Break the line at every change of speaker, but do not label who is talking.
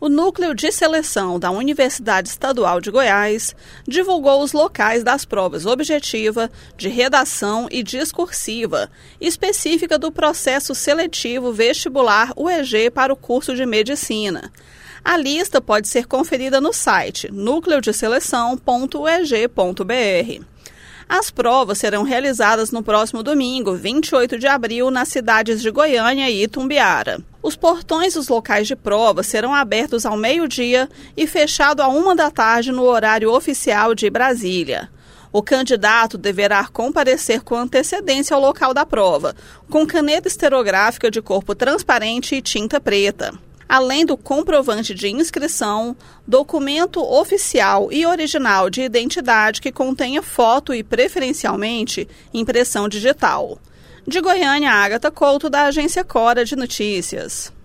O Núcleo de Seleção da Universidade Estadual de Goiás divulgou os locais das provas objetiva, de redação e discursiva, específica do processo seletivo vestibular UEG para o curso de Medicina. A lista pode ser conferida no site nucleodeseleção.ueg.br. As provas serão realizadas no próximo domingo, 28 de abril, nas cidades de Goiânia e Itumbiara. Os portões dos locais de prova serão abertos ao meio-dia e fechados à 13h no horário oficial de Brasília. O candidato deverá comparecer com antecedência ao local da prova, com caneta esterográfica de corpo transparente e tinta preta. Além do comprovante de inscrição, documento oficial e original de identidade que contenha foto e, preferencialmente, impressão digital. De Goiânia, Ágata Couto, da Agência Cora de Notícias.